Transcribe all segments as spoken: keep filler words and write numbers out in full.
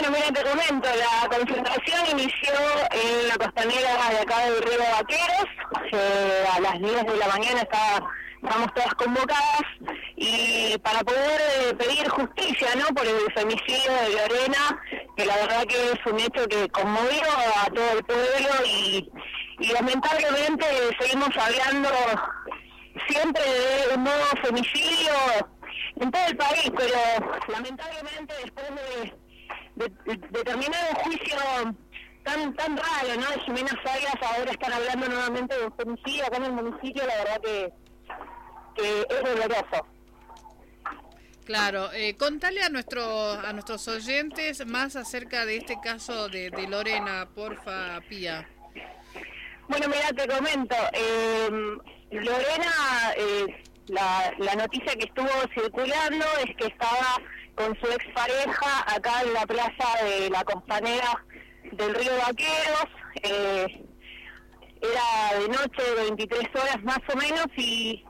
Bueno, mira, te comento, la concentración inició en la costanera de acá del Río Vaqueros, eh, a las diez de la mañana está, estamos todas convocadas, y para poder eh, pedir justicia, ¿no?, por el femicidio de Lorena, que la verdad que es un hecho que conmovió a todo el pueblo, y, y lamentablemente seguimos hablando siempre de un nuevo femicidio en todo el país, pero lamentablemente después de De, de, de terminar un juicio tan tan raro, ¿no?, de Jimena Zayas, ahora están hablando nuevamente de un femicidio acá en el municipio, la verdad que, que es doloroso. Claro, eh, contale a nuestro, a nuestros oyentes más acerca de este caso de, de Lorena, porfa, Pía. Bueno, mira, te comento, eh, Lorena, eh, la, la noticia que estuvo circulando es que estaba con su expareja acá en la plaza de la costanera del Río Vaqueros, eh, era de noche, veintitrés horas más o menos, y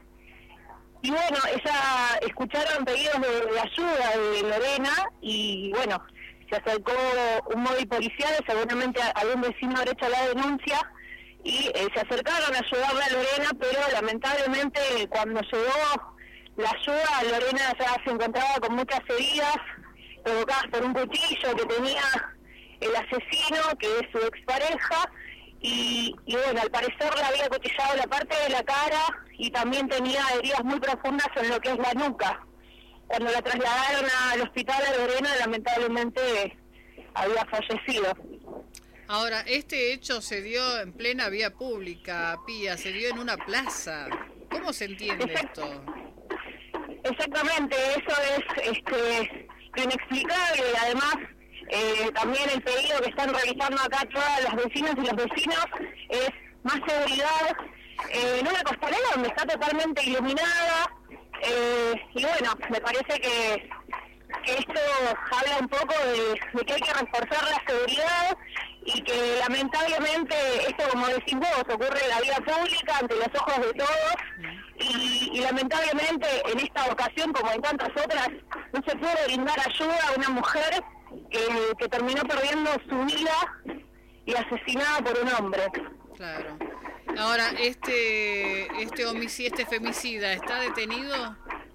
y bueno, ella escucharon pedidos de, de ayuda de Lorena, y bueno, se acercó un móvil policial, seguramente algún vecino habrá hecho la denuncia, y eh, se acercaron a ayudarle a Lorena, pero lamentablemente cuando llegó la ayuda, Lorena ya se encontraba con muchas heridas provocadas por un cuchillo que tenía el asesino, que es su expareja, y, y bueno, al parecer le había cuchillado la parte de la cara y también tenía heridas muy profundas en lo que es la nuca. Cuando la trasladaron al hospital a Lorena, lamentablemente había fallecido. Ahora, este hecho se dio en plena vía pública, Pía, se dio en una plaza. ¿Cómo se entiende Exacto. esto? Exactamente, eso es este, inexplicable, y además eh, también el pedido que están realizando acá todas las vecinas y los vecinos es más seguridad eh, en una costanera donde está totalmente iluminada, eh, y bueno, me parece que, que esto habla un poco de, de que hay que reforzar la seguridad, y que lamentablemente esto, como decís vos, ocurre en la vía pública ante los ojos de todos, y, y lamentablemente en esta ocasión, como en tantas otras, no se puede brindar ayuda a una mujer que, que terminó perdiendo su vida y asesinada por un hombre. Claro. Ahora, este este homicidio, este femicida, ¿está detenido?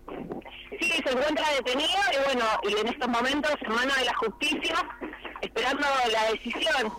Sí, se encuentra detenido, y bueno, y en estos momentos en manos de la justicia, esperando la decisión.